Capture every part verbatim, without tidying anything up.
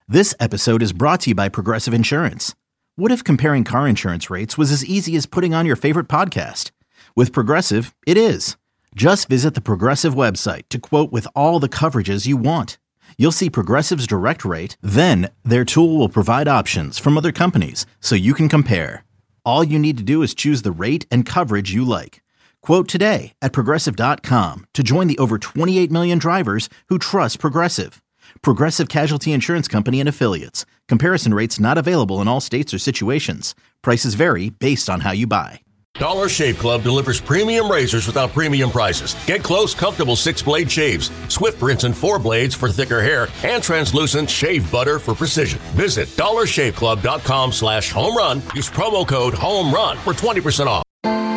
This episode is brought to you by Progressive Insurance. What if comparing car insurance rates was as easy as putting on your favorite podcast? With Progressive, it is. Just visit the Progressive website to quote with all the coverages you want. You'll see Progressive's direct rate, then their tool will provide options from other companies so you can compare. All you need to do is choose the rate and coverage you like. Quote today at progressive dot com to join the over twenty-eight million drivers who trust Progressive. Progressive Casualty Insurance Company and Affiliates. Comparison rates not available in all states or situations. Prices vary based on how you buy. Dollar Shave Club delivers premium razors without premium prices. Get close, comfortable six-blade shaves, swift rinse and four blades for thicker hair, and translucent shave butter for precision. Visit dollar shave club dot com slash home run. Use promo code HOMERUN for twenty percent off.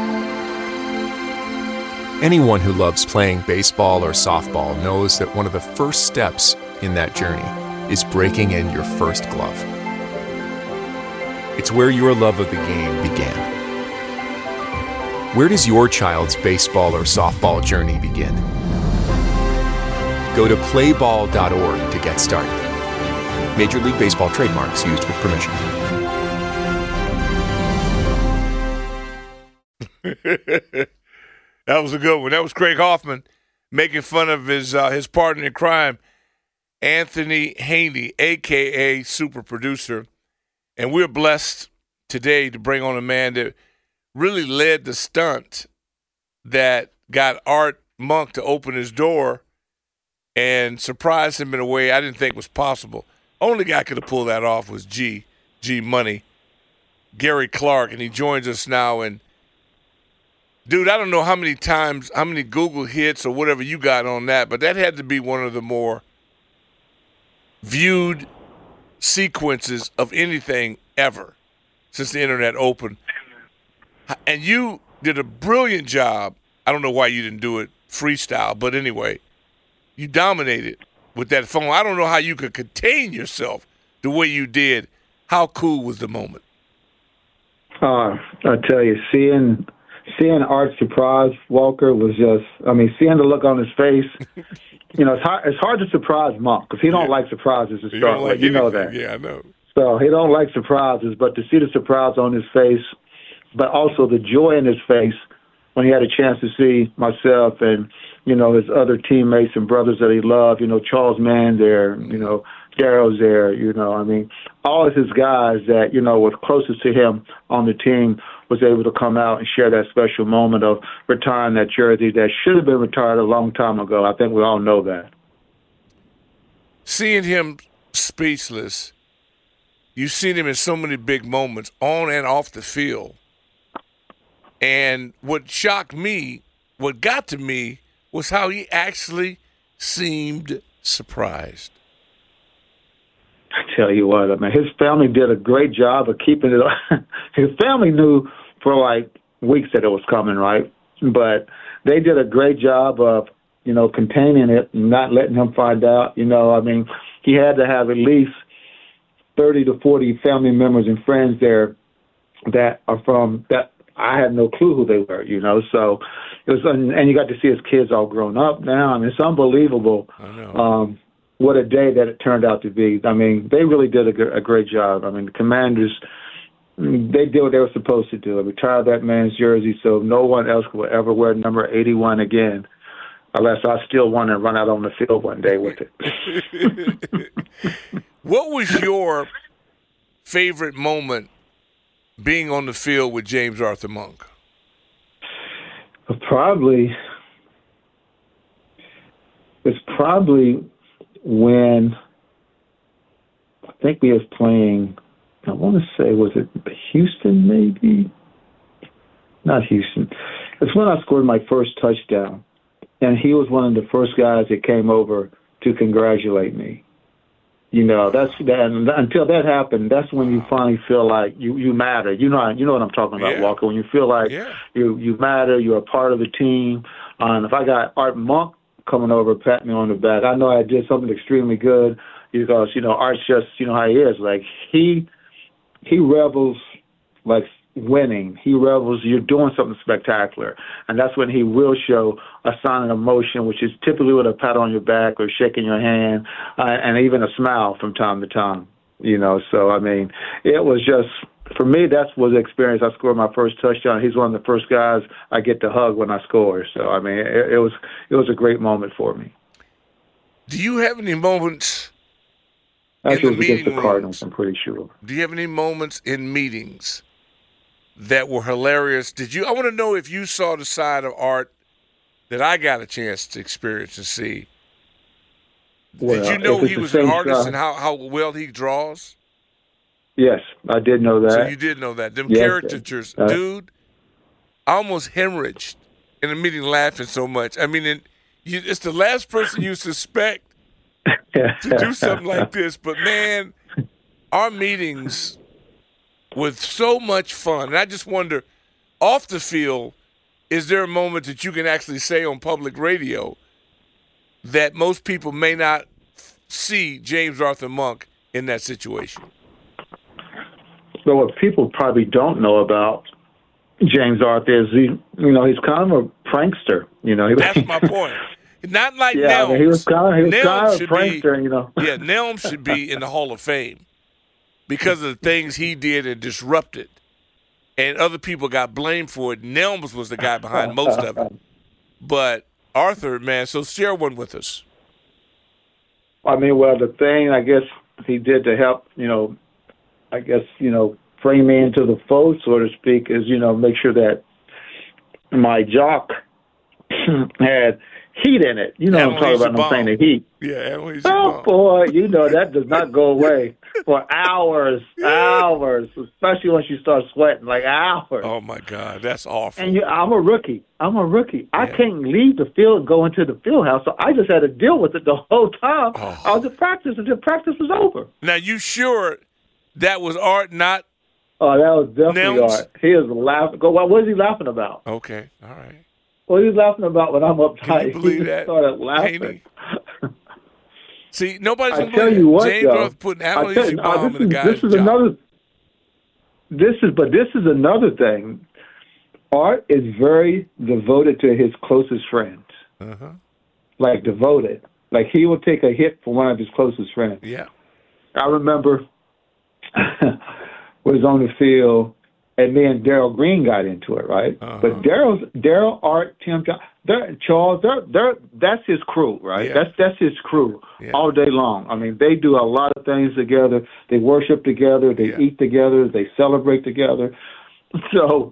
Anyone who loves playing baseball or softball knows that one of the first steps in that journey is breaking in your first glove. It's where your love of the game began. Where does your child's baseball or softball journey begin? Go to play ball dot org to get started. Major League Baseball trademarks used with permission. That was a good one. That was Craig Hoffman making fun of his uh, his partner in crime, Anthony Haney, a k a. Super Producer. And we're blessed today to bring on a man that really led the stunt that got Art Monk to open his door and surprised him in a way I didn't think was possible. Only guy could have pulled that off was G, G Money, Gary Clark, and he joins us now. And dude, I don't know how many times, how many Google hits or whatever you got on that, but that had to be one of the more viewed sequences of anything ever since the internet opened. And you did a brilliant job. I don't know why you didn't do it freestyle, but anyway, you dominated with that phone. I don't know how you could contain yourself the way you did. How cool was the moment? Uh, I tell you, seeing seeing Art surprise Walker was just, I mean, seeing the look on his face. You know, it's hard, it's hard to surprise Monk because he don't yeah. like surprises to start with. Like you know that. Yeah, I know. So he don't like surprises, but to see the surprise on his face, but also the joy in his face when he had a chance to see myself and, you know, his other teammates and brothers that he loved, you know, Charles Mann there, you know, Darrow's there, you know, I mean, all of his guys that, you know, were closest to him on the team was able to come out and share that special moment of retiring that jersey that should have been retired a long time ago. I think we all know that. Seeing him speechless, you've seen him in so many big moments on and off the field. And what shocked me, what got to me, was how he actually seemed surprised. I tell you what, I mean, his family did a great job of keeping it. His family knew for like weeks that it was coming, right? But they did a great job of, you know, containing it and not letting him find out. You know, I mean, he had to have at least thirty to forty family members and friends there that are from that. I had no clue who they were, you know. So it was, and you got to see his kids all grown up now. I mean, it's unbelievable. I know. Um, what a day that it turned out to be. I mean, they really did a, a great job. I mean, the Commanders, they did what they were supposed to do. Retire that man's jersey so no one else will ever wear number eighty-one again, unless I still want to run out on the field one day with it. What was your favorite moment being on the field with James Arthur Monk? Probably, it's probably when I think we was playing, I want to say, was it Houston maybe? Not Houston. It's when I scored my first touchdown, and he was one of the first guys that came over to congratulate me. You know, that's that. Until that happened, that's when you finally feel like you, you matter. You know, you know what I'm talking about, yeah. Walker. When you feel like yeah. you you matter, you're a part of the team. Um, if I got Art Monk coming over, pat me on the back, I know I did something extremely good because you know Art's just you know how he is. Like he he rebels like winning. He revels you're doing something spectacular. And that's when he will show a sign of emotion, which is typically with a pat on your back or shaking your hand, uh, and even a smile from time to time. You know, so, I mean, it was just, for me, that was the experience. I scored my first touchdown. He's one of the first guys I get to hug when I score. So, I mean, it, it was it was a great moment for me. Do you have any moments Actually, in the it was against the meeting Cardinals, rooms? I'm pretty sure. Do you have any moments in meetings that were hilarious? Did you? I want to know if you saw the side of Art that I got a chance to experience and see. Well, Did you know if he it's was the an same artist style- and how, how well he draws? Yes, I did know that. So you did know that. Them Yes, caricatures. uh, Dude, I almost hemorrhaged in a meeting laughing so much. I mean, it, you, it's the last person you suspect to do something like this. But, man, our meetings with so much fun. And I just wonder, off the field, is there a moment that you can actually say on public radio that most people may not see James Arthur Monk in that situation? So what people probably don't know about James Arthur is he, you know, he's kind of a prankster. You know, That's my point. Not like yeah, I Nelms. mean, he was kind of he was Nelms kind of a should prankster. be, You know, yeah, Nelms should be in the Hall of Fame because of the things he did and disrupted, and other people got blamed for it. Nelms was the guy behind most of it, but Arthur, man, so share one with us. I mean, well, the thing I guess he did to help, you know, I guess, you know, bring me into the fold, so to speak, is, you know, make sure that my jock had heat in it. You know what I'm talking about, I'm saying the heat. Yeah, Annalise Oh, boy, you know, that does not go away for hours, hours, especially once you start sweating, like hours. Oh, my God, that's awful. And you, I'm a rookie. I'm a rookie. I Yeah. can't leave the field and go into the field house, so I just had to deal with it the whole time. Oh. I was at practice until practice was over. Now, you sure that was Art, not Oh, that was definitely Nelms? Art. He was laughing. Go, what was he laughing about? okay? All right. What was he laughing about when I'm uptight? Can you believe he that? started laughing. Haney? See, nobody's I gonna tell believe you it. what, James though, Arthur putting I tell Annalise you, uh, bomb this in the is, guy's this is job. another. This is, but this is another thing. Art is very devoted to his closest friends. Uh-huh. Like devoted. Like he will take a hit for one of his closest friends. Yeah. I remember was on the field, and me and Daryl Green got into it, right? Uh-huh. But Daryl's Daryl, Art, Tim, John, they're, Charles, they're, they're, that's his crew, right? Yeah. That's that's his crew Yeah. all day long. I mean, they do a lot of things together. They worship together. They Yeah. eat together. They celebrate together. So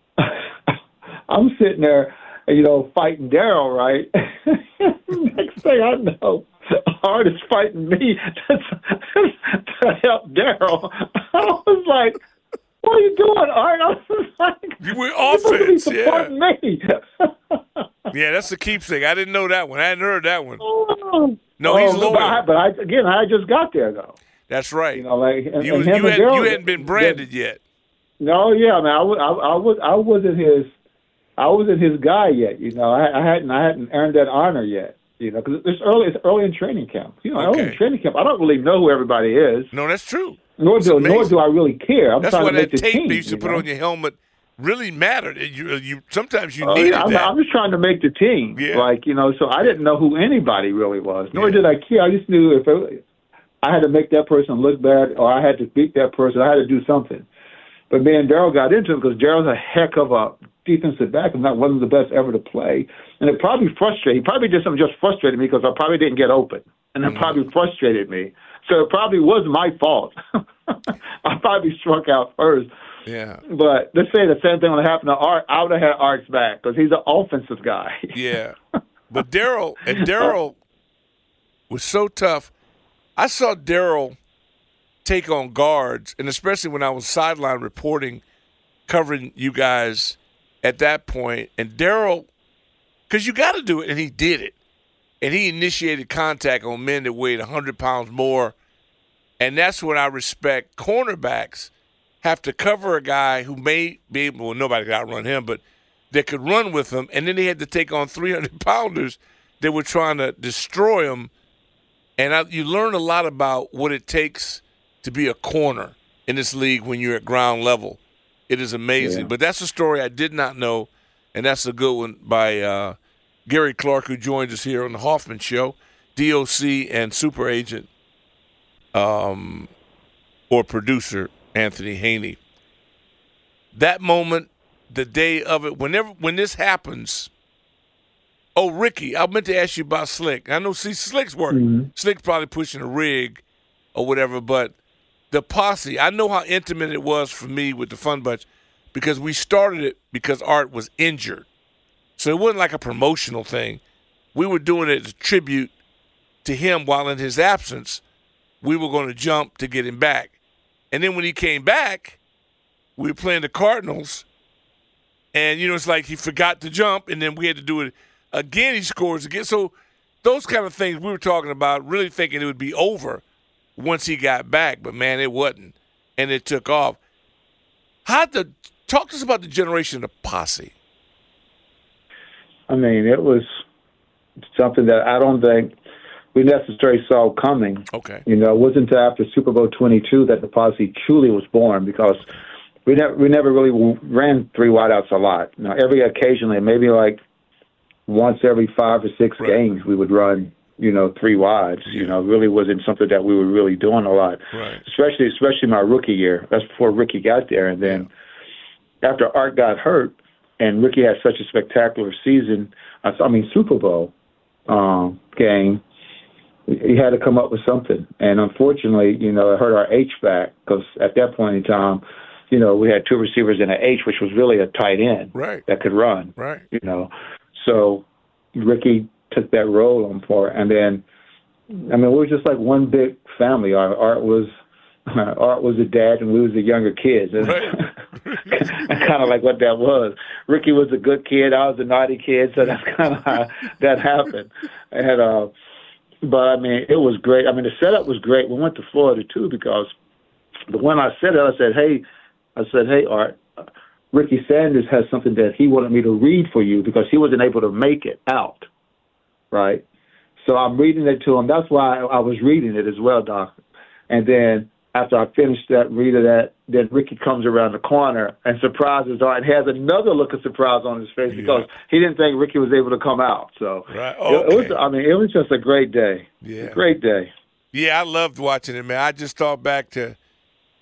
I'm sitting there, you know, fighting Daryl, right? Next thing I know, Art is fighting me to, to help Daryl. I was like, what are you doing, Art? I was like, You were you're supposed to be offense, yeah. supporting me. Yeah, that's the keepsake. I didn't know that one. I hadn't heard that one. Oh, No, he's but loyal. I, but I, again, I just got there, though. That's right. You know, like, and, you, and was, him you, and had, Daryl, you hadn't been branded they- yet. No, yeah, I mean, I, was, I, I was, I wasn't his, I wasn't his guy yet. You know, I, I hadn't, I hadn't earned that honor yet. You know, because it's early, it's early in training camp. You know, early Okay. in training camp, I don't really know who everybody is. No, that's true. Nor It's do, nor amazing. do I really care. I'm That's trying why to make that the tape team. you used to you put know? on your helmet really mattered. You, you sometimes you Oh, needed yeah, I'm, that. I'm just trying to make the team. Yeah. Like, you know, so I didn't know who anybody really was, nor Yeah. did I care. I just knew if it, I had to make that person look bad or I had to beat that person, I had to do something. But me and Daryl got into it because Daryl's a heck of a defensive back and not one of the best ever to play. And it probably frustrated. He probably did something just frustrated me because I probably didn't get open. And it Mm-hmm. probably frustrated me. So it probably was my fault. I probably struck out first. Yeah. But let's say the same thing would happen to Art. I would have had Art's back because he's an offensive guy. Yeah. But Daryl, and Daryl was so tough. I saw Daryl take on guards, and especially when I was sideline reporting, covering you guys at that point, and Daryl, because you got to do it, and he did it. And he initiated contact on men that weighed one hundred pounds more. And that's what I respect. Cornerbacks have to cover a guy who may be able, well, nobody could outrun him, but that could run with him. And then they had to take on three hundred pounders that were trying to destroy him. And I, you learn a lot about what it takes to be a corner in this league when you're at ground level. It is amazing. Yeah. But that's a story I did not know, and that's a good one by uh, Gary Clark, who joined us here on the Hoffman Show, D O C and super agent um, or producer Anthony Haney. That moment, the day of it, whenever when this happens, oh, Ricky, I meant to ask you about Slick. I know, see, Slick's work. Mm-hmm. Slick's probably pushing a rig or whatever, but the posse, I know how intimate it was for me with the Fun Bunch because we started it because Art was injured. So it wasn't like a promotional thing. We were doing it as a tribute to him while in his absence. We were going to jump to get him back. And then when he came back, we were playing the Cardinals, and, you know, it's like he forgot to jump, and then we had to do it again. He scores again. So those kind of things we were talking about, really thinking it would be over once he got back, but, man, it wasn't, and it took off. How the talk to us about the generation of the posse. I mean, it was something that I don't think we necessarily saw coming. Okay. You know, it wasn't until after Super Bowl twenty-two that the posse truly was born, because we never we never really ran three wideouts a lot. Now, every occasionally, maybe like once every five or six right. games, we would run, you know, three wides. Yeah. You know, it really wasn't something that we were really doing a lot. Right. Especially, especially my rookie year. That's before Ricky got there. And then yeah. after Art got hurt and Ricky had such a spectacular season, I mean, Super Bowl um, game, he had to come up with something. And unfortunately, you know, it hurt our H back, because at that point in time, you know, we had two receivers and an H, which was really a tight end right. that could run. Right. You know, so Ricky took that role on for it. And then, I mean, we were just like one big family. Our Art was Art was a dad, and we was the younger kids. Right. Kind of like what that was. Ricky was a good kid. I was a naughty kid. So that's kind of how that happened. And uh, but I mean, it was great. I mean, the setup was great. We went to Florida too, because the when I said it, I said, "Hey." I said, hey, Art, Ricky Sanders has something that he wanted me to read for you, because he wasn't able to make it out, right? So I'm reading it to him. That's why I was reading it as well, Doc. And then after I finished that, read of that, then Ricky comes around the corner and surprises Art and has another look of surprise on his face yeah. because he didn't think Ricky was able to come out. So right. okay. it, it was, I mean, it was just a great day. Yeah. A great day. Yeah, I loved watching it, man. I just thought back to –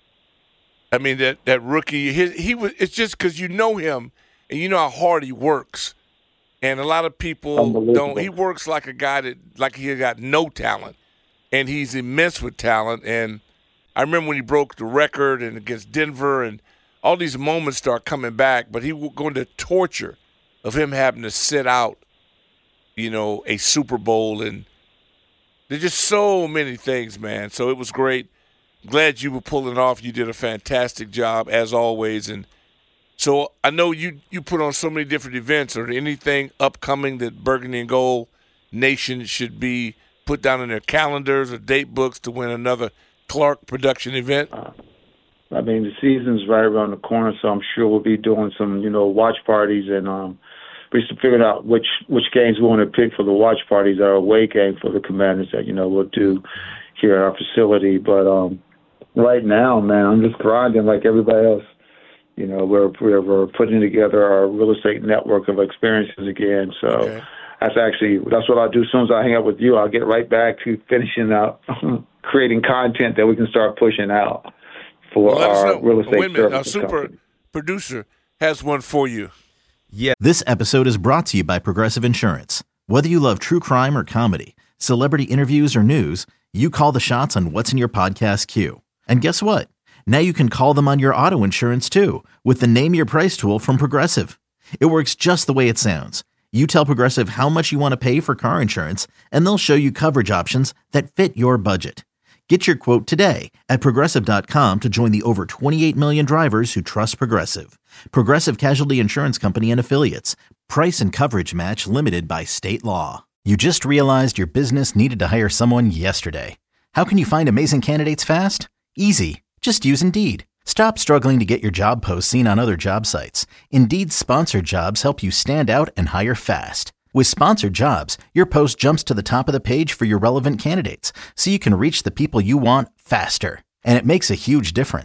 I mean, that, that rookie, his, he was. It's just because you know him and you know how hard he works. And a lot of people don't. He works like a guy that, like he got no talent. And he's immense with talent. And I remember when he broke the record and against Denver, and all these moments start coming back. But he will go into torture of him having to sit out, you know, a Super Bowl. And there's just so many things, man. So it was great. Glad you were pulling it off. You did a fantastic job, as always. And so I know you, you put on so many different events. Are there anything upcoming that Burgundy and Gold Nation should be put down in their calendars or date books to win another Clark production event? Uh, I mean, the season's right around the corner, so I'm sure we'll be doing some, you know, watch parties, and um, we're still figuring out which, which games we want to pick for the watch parties, our away game for the Commanders that, you know, we'll do here at our facility. But, um, right now, man, I'm just grinding like everybody else. You know, we're, we're we're putting together our real estate network of experiences again. So okay. that's actually that's what I'll do. As soon as I hang out with you, I'll get right back to finishing out creating content that we can start pushing out for well, our real estate Wait a minute. Our services super company. Producer has one for you. Yeah. This episode is brought to you by Progressive Insurance. Whether you love true crime or comedy, celebrity interviews or news, you call the shots on what's in your podcast queue. And guess what? Now you can call them on your auto insurance too, with the Name Your Price tool from Progressive. It works just the way it sounds. You tell Progressive how much you want to pay for car insurance, and they'll show you coverage options that fit your budget. Get your quote today at Progressive dot com to join the over twenty-eight million drivers who trust Progressive. Progressive Casualty Insurance Company and Affiliates. Price and coverage match limited by state law. You just realized your business needed to hire someone yesterday. How can you find amazing candidates fast? Easy. Just use Indeed. Stop struggling to get your job posts seen on other job sites. Indeed's sponsored jobs help you stand out and hire fast. With sponsored jobs, your post jumps to the top of the page for your relevant candidates, so you can reach the people you want faster. And it makes a huge difference.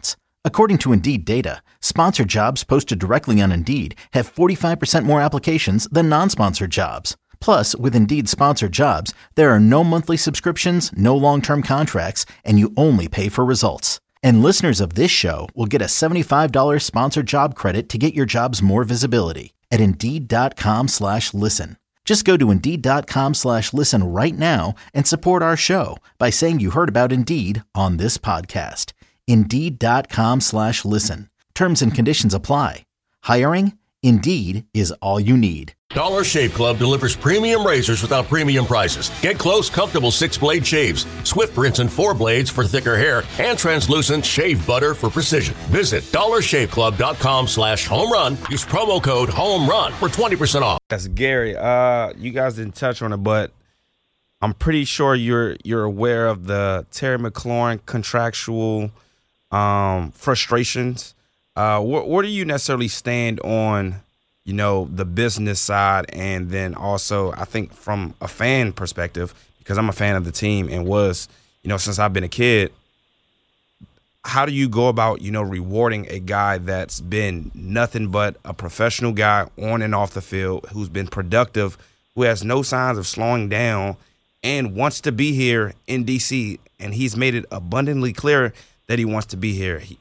According to Indeed data, sponsored jobs posted directly on Indeed have forty-five percent more applications than non-sponsored jobs. Plus, with Indeed sponsored jobs, there are no monthly subscriptions, no long-term contracts, and you only pay for results. And listeners of this show will get a seventy-five dollars sponsored job credit to get your jobs more visibility at Indeed.com slash listen. Just go to Indeed.com slash listen right now and support our show by saying you heard about Indeed on this podcast. Indeed.com slash listen. Terms and conditions apply. Hiring? Indeed is all you need. Dollar Shave Club delivers premium razors without premium prices. Get close, comfortable six-blade shaves, Swift rinse and four blades for thicker hair, and translucent shave butter for precision. Visit dollar shave club dot com slash home run. Use promo code home run for twenty percent off. That's Gary. Uh, you guys didn't touch on it, but I'm pretty sure you're you're aware of the Terry McLaurin contractual um, frustrations. Uh, wh- where do you necessarily stand on, you know, the business side, and then also I think from a fan perspective, because I'm a fan of the team and was, you know, since I've been a kid, how do you go about, you know, rewarding a guy that's been nothing but a professional guy on and off the field, who's been productive, who has no signs of slowing down and wants to be here in D C, and he's made it abundantly clear that he wants to be here? He-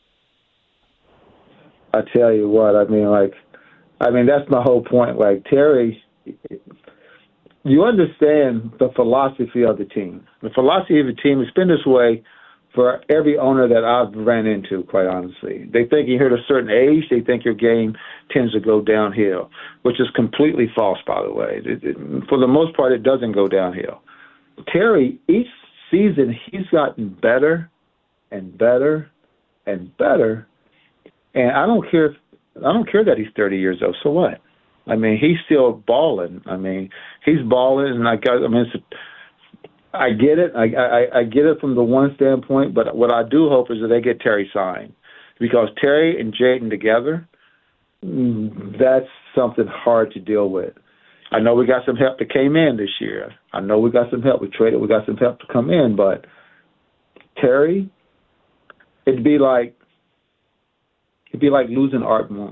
I tell you what, I mean, like, I mean, that's my whole point. Like, Terry, you understand the philosophy of the team. The philosophy of the team has been this way for every owner that I've ran into, quite honestly. They think you hit a certain age, they think your game tends to go downhill, which is completely false, by the way. It, it, for the most part, it doesn't go downhill. Terry, each season, he's gotten better and better and better. And I don't care if, I don't care that he's thirty years old. So what? I mean, he's still balling. I mean, he's balling, and I got. I mean, it's, I get it. I, I I get it from the one standpoint, but what I do hope is that they get Terry signed, because Terry and Jaden together, that's something hard to deal with. I know we got some help that came in this year. I know we got some help. We traded. We got some help to come in, but Terry, it'd be like. It'd be like losing Art Monk.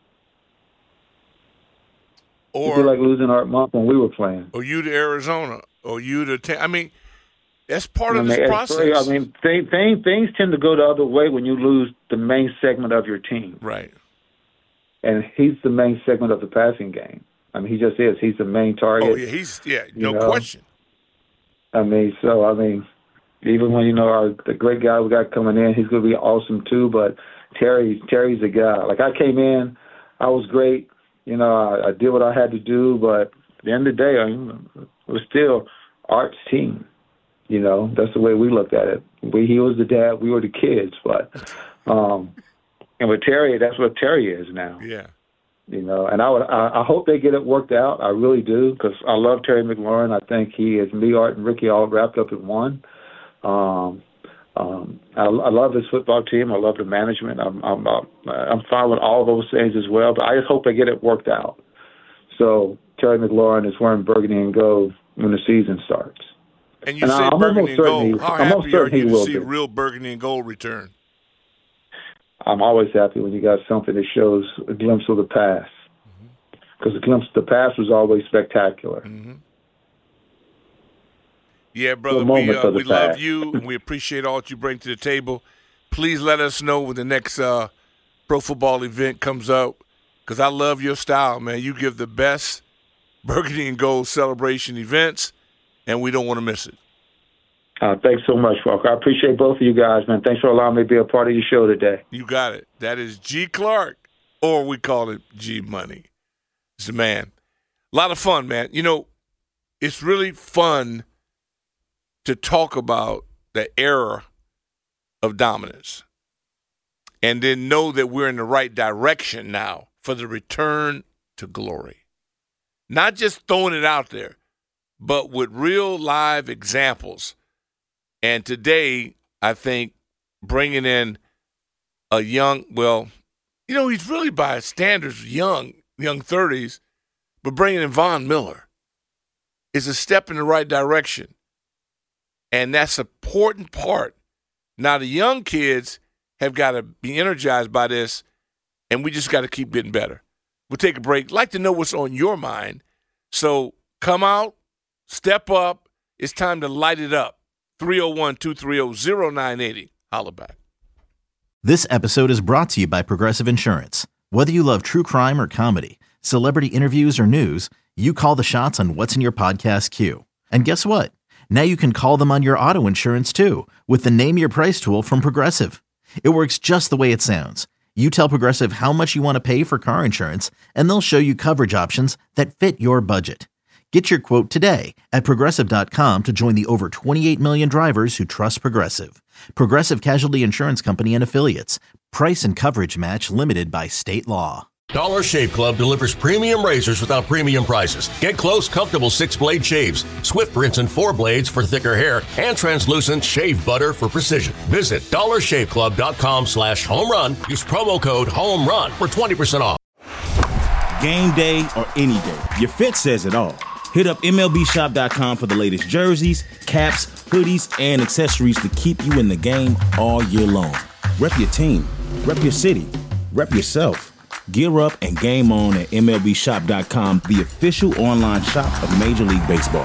Or, It'd be like losing Art Monk when we were playing. Or you to Arizona. Or you to ta- – I mean, that's part I of mean, this process. I mean, th- th- things tend to go the other way when you lose the main segment of your team. Right. And he's the main segment of the passing game. I mean, he just is. He's the main target. Oh, yeah, he's – yeah, no you know? question. I mean, so, I mean, even when, you know, our the great guy we got coming in, he's going to be awesome too, but – Terry, Terry's a guy. Like, I came in, I was great. You know, I, I did what I had to do, but at the end of the day, I mean, it was still Art's team. You know, that's the way we looked at it. We, he was the dad, we were the kids. But, um, and with Terry, that's what Terry is now. Yeah. You know, and I would, I, I hope they get it worked out. I really do, because I love Terry McLaurin. I think he is me, Art, and Ricky all wrapped up in one. Um, Um, I, I love this football team. I love the management. I'm, I'm, uh, I'm fine with all those things as well, but I just hope they get it worked out. So Terry McLaurin is wearing burgundy and gold when the season starts. And you and say I'm burgundy and gold. He, How I'm happy are you to see do. real burgundy and gold return? I'm always happy when you got something that shows a glimpse of the past, because mm-hmm. the glimpse of the past was always spectacular. Mm-hmm. Yeah, brother, we uh, we love you, and we appreciate all that you bring to the table. Please let us know when the next uh, pro football event comes up, because I love your style, man. You give the best burgundy and gold celebration events, and we don't want to miss it. Uh, thanks so much, Walker. I appreciate both of you guys, man. Thanks for allowing me to be a part of your show today. You got it. That is G. Clark, or we call it G Money. It's the man. A lot of fun, man. You know, it's really fun to talk about the era of dominance and then know that we're in the right direction now for the return to glory. Not just throwing it out there, but with real live examples. And today, I think, bringing in a young, well, you know, he's really by standards young, young thirties, but bringing in Von Miller is a step in the right direction. And that's an important part. Now, the young kids have got to be energized by this, and we just got to keep getting better. We'll take a break. Like to know what's on your mind. So come out, step up. It's time to light it up. three oh one, two three oh, oh nine eight oh. Holla back. This episode is brought to you by Progressive Insurance. Whether you love true crime or comedy, celebrity interviews or news, you call the shots on what's in your podcast queue. And guess what? Now you can call them on your auto insurance too with the Name Your Price tool from Progressive. It works just the way it sounds. You tell Progressive how much you want to pay for car insurance, and they'll show you coverage options that fit your budget. Get your quote today at Progressive dot com to join the over twenty-eight million drivers who trust Progressive. Progressive Casualty Insurance Company and Affiliates. Price and coverage match limited by state law. Dollar Shave Club delivers premium razors without premium prices. Get close, comfortable six-blade shaves, Swift rinse and four blades for thicker hair, and translucent shave butter for precision. Visit dollar shave club dot com slash home run. Use promo code HOMERUN for twenty percent off. Game day or any day, your fit says it all. Hit up M L B shop dot com for the latest jerseys, caps, hoodies, and accessories to keep you in the game all year long. Rep your team, rep your city, rep yourself. Gear up and game on at M L B shop dot com, the official online shop of Major League Baseball.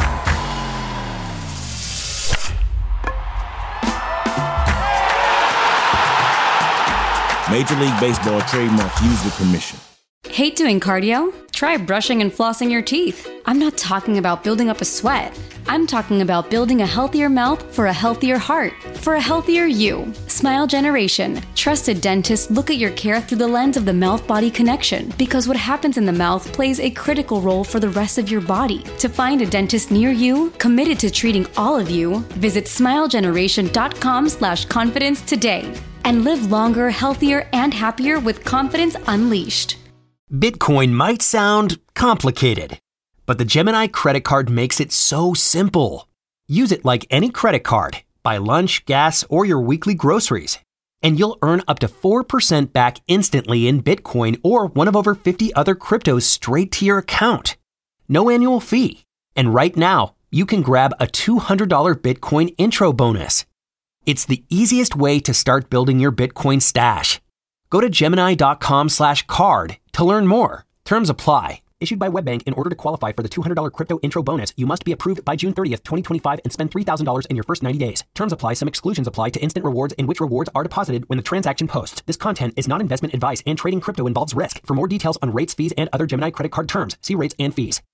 Major League Baseball trademarks used with permission. Hate doing cardio? Try brushing and flossing your teeth. I'm not talking about building up a sweat. I'm talking about building a healthier mouth for a healthier heart, for a healthier you. Smile Generation. Trusted dentists look at your care through the lens of the mouth-body connection, because what happens in the mouth plays a critical role for the rest of your body. To find a dentist near you, committed to treating all of you, visit smile generation dot com slash confidence today. And live longer, healthier, and happier with confidence unleashed. Bitcoin might sound complicated, but the Gemini credit card makes it so simple. Use it like any credit card. Buy lunch, gas, or your weekly groceries, and you'll earn up to four percent back instantly in Bitcoin or one of over fifty other cryptos straight to your account. No annual fee. And right now, you can grab a two hundred dollars Bitcoin intro bonus. It's the easiest way to start building your Bitcoin stash. Go to Gemini dot com slash card to learn more. Terms apply. Issued by WebBank. In order to qualify for the two hundred dollars crypto intro bonus, you must be approved by June thirtieth, twenty twenty-five and spend three thousand dollars in your first ninety days. Terms apply. Some exclusions apply to instant rewards, in which rewards are deposited when the transaction posts. This content is not investment advice, and trading crypto involves risk. For more details on rates, fees, and other Gemini credit card terms, see rates and fees.